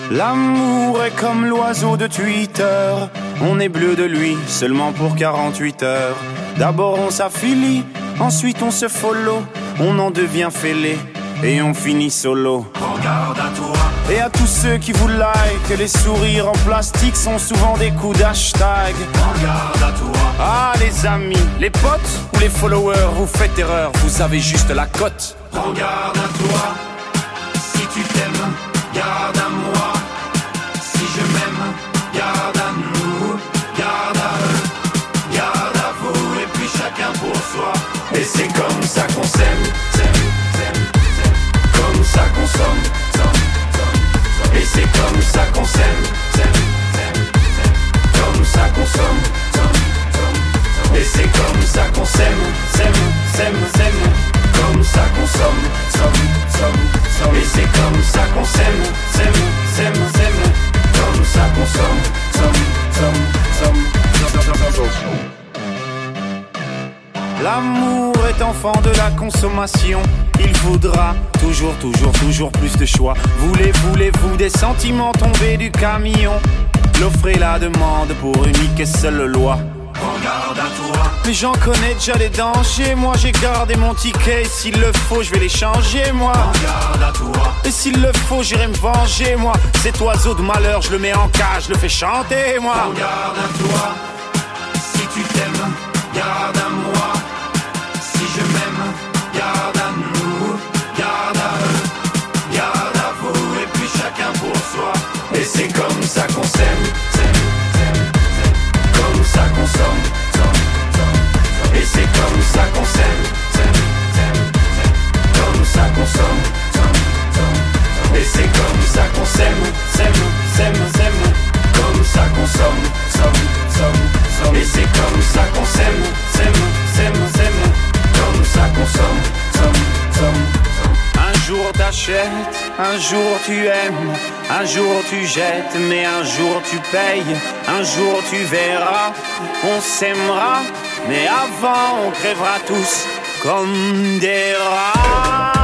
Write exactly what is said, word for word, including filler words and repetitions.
L'amour est comme l'oiseau de Twitter. On est bleu de lui seulement pour quarante-huit heures. D'abord on s'affilie, ensuite on se follow. On en devient fêlé et on finit solo. Prends garde à toi. Et à tous ceux qui vous like, les sourires en plastique sont souvent des coups d'hashtag. Prends garde à toi. Ah les amis, les potes ou les followers, vous faites erreur, vous avez juste la cote. Prends garde à toi. Si tu t'aimes, garde à moi. Si je m'aime, garde à nous. Garde à eux, garde à vous. Et puis chacun pour soi. Et c'est comme ça qu'on s'aime, s'aime, s'aime, s'aime. Comme ça qu'on somme, somme, somme, somme. Et c'est comme ça qu'on s'aime, s'aime, s'aime, s'aime. Comme ça qu'on somme, somme, somme, somme. Et c'est comme ça qu'on s'aime, s'aime, s'aime, s'aime. Comme ça qu'on somme, somme, somme, somme. Et c'est comme ça qu'on s'aime, s'aime, s'aime, s'aime. Comme ça qu'on somme, somme, somme, somme, somme, somme, somme. L'amour est enfant de la consommation. Il voudra toujours, toujours, toujours plus de choix. Voulez, voulez-vous des sentiments tombés du camion? L'offre et la demande pour unique et seule loi. Prends garde à toi. Mais j'en connais déjà les dangers. Moi j'ai gardé mon ticket. Et s'il le faut je vais les changer moi. Prends garde à toi. Et s'il le faut j'irai me venger moi. Cet oiseau de malheur je le mets en cage, je le fais chanter moi. Prends garde à toi. Si tu t'aimes, garde à moi. Si je m'aime, garde à nous. Garde à eux, garde à vous. Et puis chacun pour soi. Et c'est comme ça qu'on s'aime, s'aime, s'aime, s'aime. Comme ça qu'on somme, somme, somme, somme. Et c'est comme ça qu'on s'aime, s'aime, s'aime, s'aime. Comme ça qu'on somme, somme, somme, somme. Et c'est comme ça qu'on s'aime, s'aime, s'aime, s'aime. Comme ça qu'on somme, somme, somme, somme. Et c'est comme ça qu'on s'aime, s'aime, s'aime, s'aime. Comme ça qu'on somme, somme, somme, somme. Un jour t'achètes, un jour tu aimes, un jour tu jettes, mais un jour tu payes, un jour tu verras, on s'aimera, mais avant on crèvera tous comme des rats.